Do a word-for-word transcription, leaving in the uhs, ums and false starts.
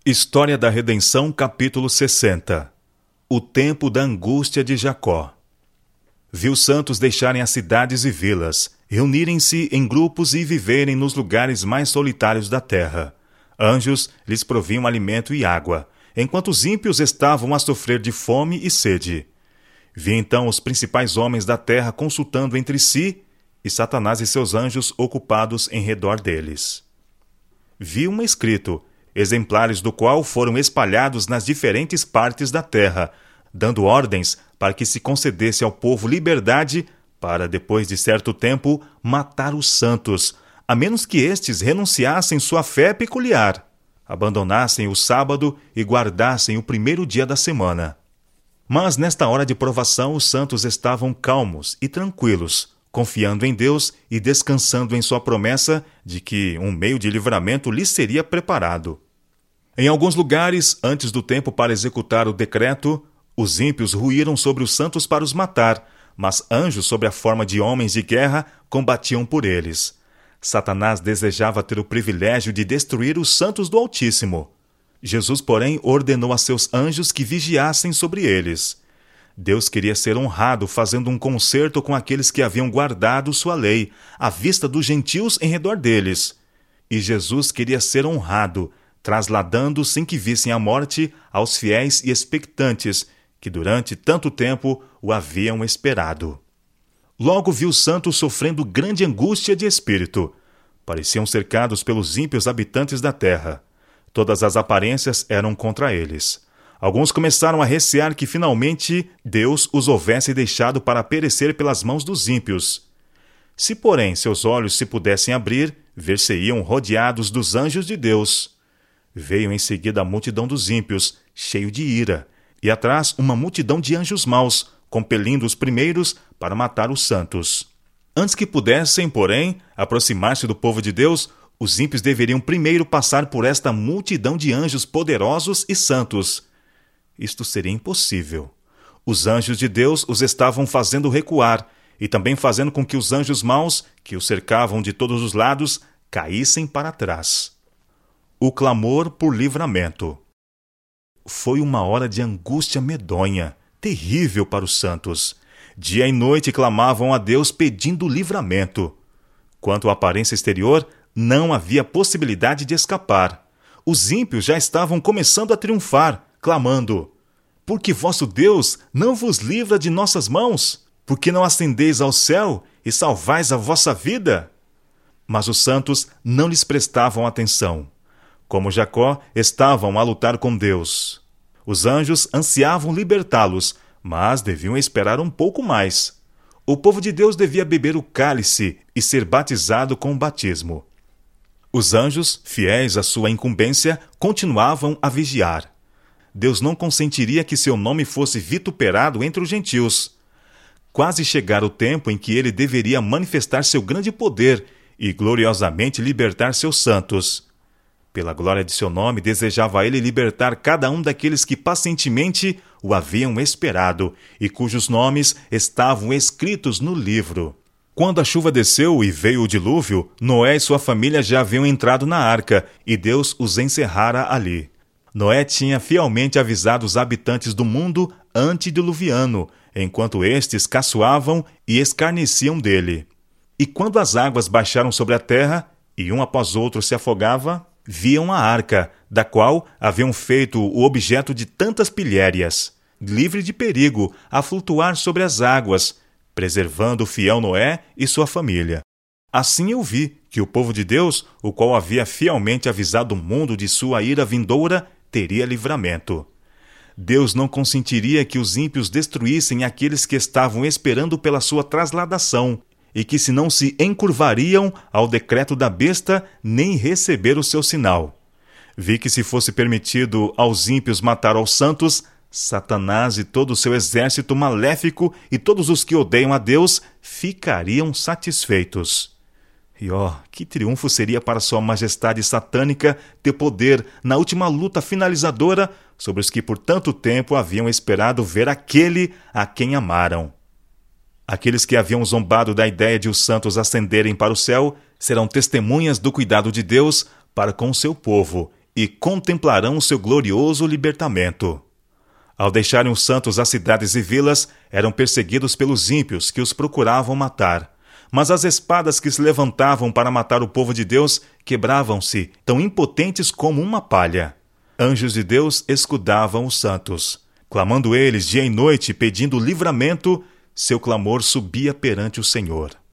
História da Redenção, capítulo sessenta. O tempo da angústia de Jacó. Viu santos deixarem as cidades e vilas, reunirem-se em grupos e viverem nos lugares mais solitários da terra. Anjos lhes proviam alimento e água, enquanto os ímpios estavam a sofrer de fome e sede. Vi então os principais homens da terra consultando entre si, e Satanás e seus anjos ocupados em redor deles. Vi um escrito, exemplares do qual foram espalhados nas diferentes partes da terra, dando ordens para que se concedesse ao povo liberdade para, depois de certo tempo, matar os santos, a menos que estes renunciassem sua fé peculiar, abandonassem o sábado e guardassem o primeiro dia da semana. Mas nesta hora de provação os santos estavam calmos e tranquilos, confiando em Deus e descansando em sua promessa de que um meio de livramento lhes seria preparado. Em alguns lugares, antes do tempo para executar o decreto, os ímpios ruíram sobre os santos para os matar, mas anjos sob a forma de homens de guerra combatiam por eles. Satanás desejava ter o privilégio de destruir os santos do Altíssimo. Jesus, porém, ordenou a seus anjos que vigiassem sobre eles. Deus queria ser honrado fazendo um concerto com aqueles que haviam guardado sua lei, à vista dos gentios em redor deles. E Jesus queria ser honrado, trasladando sem que vissem a morte aos fiéis e expectantes, que durante tanto tempo o haviam esperado. Logo viu os santos sofrendo grande angústia de espírito. Pareciam cercados pelos ímpios habitantes da terra. Todas as aparências eram contra eles. Alguns começaram a recear que finalmente Deus os houvesse deixado para perecer pelas mãos dos ímpios. Se, porém, seus olhos se pudessem abrir, ver-se-iam rodeados dos anjos de Deus. Veio em seguida a multidão dos ímpios, cheio de ira, e atrás uma multidão de anjos maus, compelindo os primeiros para matar os santos. Antes que pudessem, porém, aproximar-se do povo de Deus, os ímpios deveriam primeiro passar por esta multidão de anjos poderosos e santos. Isto seria impossível. Os anjos de Deus os estavam fazendo recuar, e também fazendo com que os anjos maus, que os cercavam de todos os lados, caíssem para trás. O clamor por livramento. Foi uma hora de angústia medonha, terrível para os santos. Dia e noite clamavam a Deus pedindo livramento. Quanto à aparência exterior, não havia possibilidade de escapar. Os ímpios já estavam começando a triunfar, clamando: Porque vosso Deus não vos livra de nossas mãos? Porque não ascendeis ao céu e salvais a vossa vida? Mas os santos não lhes prestavam atenção. Como Jacó, estavam a lutar com Deus. Os anjos ansiavam libertá-los, mas deviam esperar um pouco mais. O povo de Deus devia beber o cálice e ser batizado com o batismo. Os anjos, fiéis à sua incumbência, continuavam a vigiar. Deus não consentiria que seu nome fosse vituperado entre os gentios. Quase chegara o tempo em que ele deveria manifestar seu grande poder e gloriosamente libertar seus santos. Pela glória de seu nome, desejava ele libertar cada um daqueles que pacientemente o haviam esperado e cujos nomes estavam escritos no livro. Quando a chuva desceu e veio o dilúvio, Noé e sua família já haviam entrado na arca e Deus os encerrara ali. Noé tinha fielmente avisado os habitantes do mundo antediluviano, enquanto estes caçoavam e escarneciam dele. E quando as águas baixaram sobre a terra, e um após outro se afogava, viam a arca, da qual haviam feito o objeto de tantas pilhérias, livre de perigo, a flutuar sobre as águas, preservando o fiel Noé e sua família. Assim eu vi que o povo de Deus, o qual havia fielmente avisado o mundo de sua ira vindoura, teria livramento. Deus não consentiria que os ímpios destruíssem aqueles que estavam esperando pela sua trasladação, e que se não se encurvariam ao decreto da besta, nem receber o seu sinal. Vi que se fosse permitido aos ímpios matar aos santos, Satanás e todo o seu exército maléfico e todos os que odeiam a Deus ficariam satisfeitos. E ó, oh, que triunfo seria para sua majestade satânica ter poder na última luta finalizadora sobre os que por tanto tempo haviam esperado ver aquele a quem amaram. Aqueles que haviam zombado da ideia de os santos ascenderem para o céu serão testemunhas do cuidado de Deus para com seu povo e contemplarão o seu glorioso libertamento. Ao deixarem os santos as cidades e vilas, eram perseguidos pelos ímpios que os procuravam matar. Mas as espadas que se levantavam para matar o povo de Deus quebravam-se, tão impotentes como uma palha. Anjos de Deus escudavam os santos. Clamando eles dia e noite, pedindo livramento, seu clamor subia perante o Senhor.